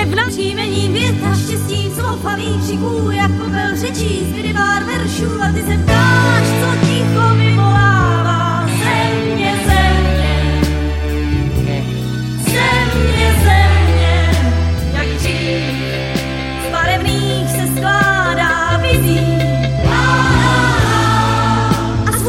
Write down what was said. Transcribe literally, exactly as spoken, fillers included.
zpěvna, příjmení věta, štěstí zoufalých křiků, jak popel řečí, zbydy pár veršů a ty se ptáš, co ticho